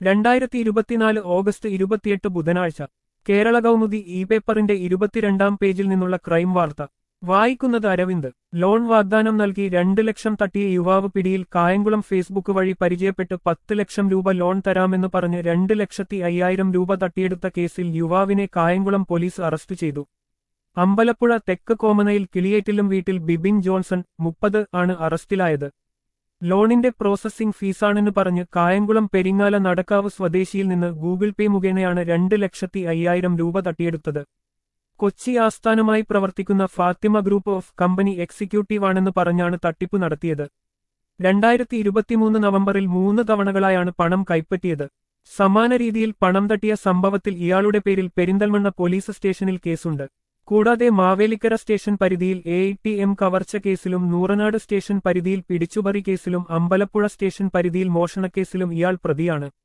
2024 August 28 ബുധനാഴ്ച Kerala Kaumudi E പേപ്പറിന്റെ 22-ാം പേജിൽ നിന്നുള്ള ക്രൈം വാർത്ത വായിക്കുന്നത് അരവിന്ദ്. ലോൺ വാഗ്ദാനം നൽകി 2 ലക്ഷം തട്ടിയ യുവാവ് പിടിയിൽ. കായംകുളം ഫേസ്ബുക്ക് വഴി പരിചയപ്പെട്ട് 10 ലക്ഷം രൂപ ലോൺ തരാമെന്ന് പറഞ്ഞ് 2,05,000 രൂപ തട്ടിയെടുത്ത കേസിൽ യുവാവിനെ കായംകുളം പോലീസ് അറസ്റ്റ് ചെയ്തു. അമ്പലപ്പുഴ തെക്ക് കോമനയിൽ കിളിയേറ്റിലും വീട്ടിൽ ബിബിൻ ജോൺസൺ 30 ആണ് അറസ്റ്റിലായത്. ലോണിന്റെ പ്രോസസ്സിംഗ് ഫീസാണെന്ന് പറഞ്ഞ് കായംകുളം പെരിങ്ങാല നടക്കാവ് സ്വദേശിയിൽ നിന്ന് ഗൂഗിൾ പേ മുഖേനയാണ് 2,05,000 രൂപ തട്ടിയെടുത്തത്. കൊച്ചി ആസ്ഥാനമായി പ്രവർത്തിക്കുന്ന ഫാത്തിമ ഗ്രൂപ്പ് ഓഫ് കമ്പനി എക്സിക്യൂട്ടീവാണെന്ന് പറഞ്ഞാണ് തട്ടിപ്പ് നടത്തിയത്. 2023 നവംബറിൽ 3 തവണകളായാണ് പണം കൈപ്പറ്റിയത്. സമാന രീതിയിൽ പണം തട്ടിയ സംഭവത്തിൽ ഇയാളുടെ പേരിൽ പെരിന്തൽമണ്ണ പോലീസ് സ്റ്റേഷനിൽ കേസുണ്ട്. കൂടാതെ മാവേലിക്കര സ്റ്റേഷൻ പരിധിയിൽ ATM കവർച്ച കേസിലും നൂറനാട് സ്റ്റേഷൻ പരിധിയിൽ പിടിച്ചുപറി കേസിലും അമ്പലപ്പുഴ സ്റ്റേഷൻ പരിധിയിൽ മോഷണക്കേസിലും ഇയാൾ പ്രതിയാണ്.